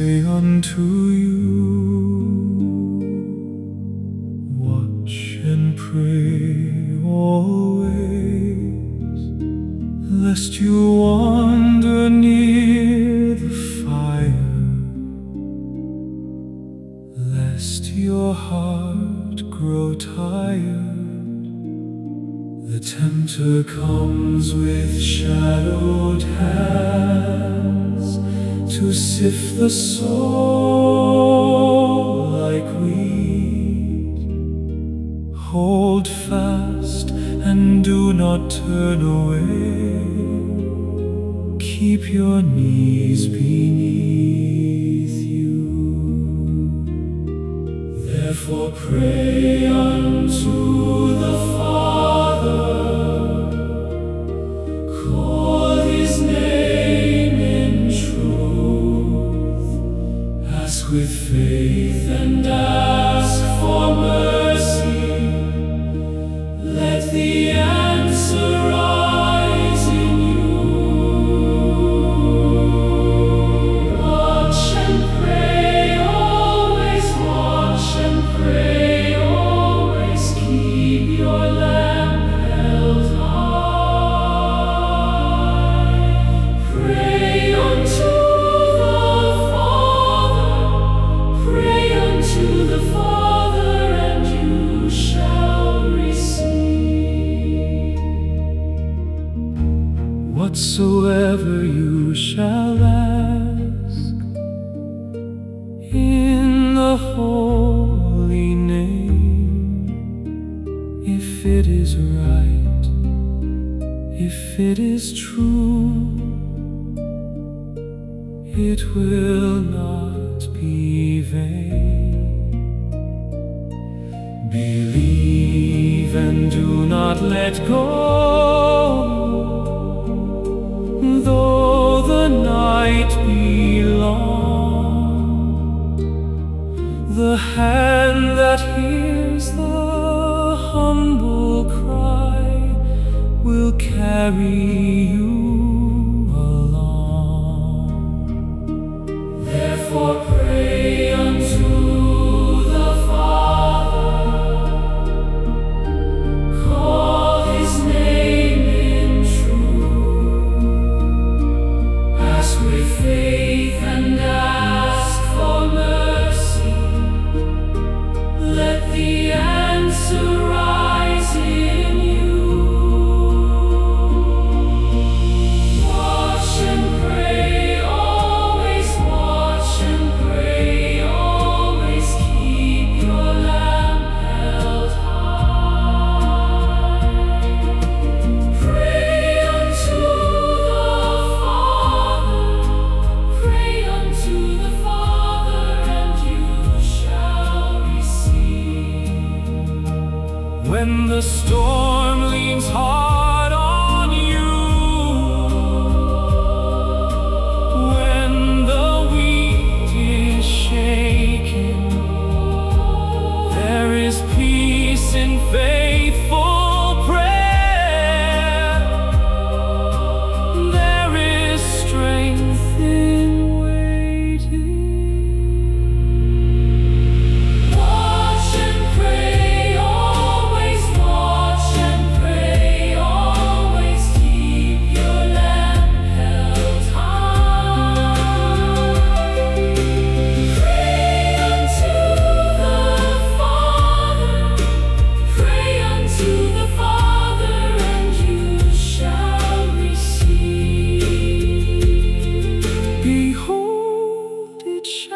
say unto you, watch and pray always, lest you wander near the fire, lest your heart grow tired. The tempter comes with shadowed hands to sift the soul like wheat. Hold fast and do not turn away. Keep your knees beneath you. Therefore pray unto the Father, call His name in truth, ask with faith and ask for mercy. Let the answer rise in you. Watch and pray always, watch and pray always. Keep your lamp held high. Pray unto the Father, pray unto the Father, and you shall receive. Whatsoever you shall ask in the holy name, if it is right, if it is true, it will not be vain. Believe and do not let go, though the night be long. The hand that hears the humble cry will carry you along. Therefore pray unto the Father, call His name in truth, ask with faith and ask for mercy. Let the answer rise in you. Watch and pray always, watch and pray always. Keep your lamp held high. Pray unto the Father, pray unto the Father, and you shall receive. When the storm leans hard on you, when the wheat is shaken, there is peace in faithful prayer. There is strength in waiting. Watch and pray always, watch and pray always. Keep your lamp held high. Pray unto the Father, pray unto the Father, and you shall receive. Behold, it shall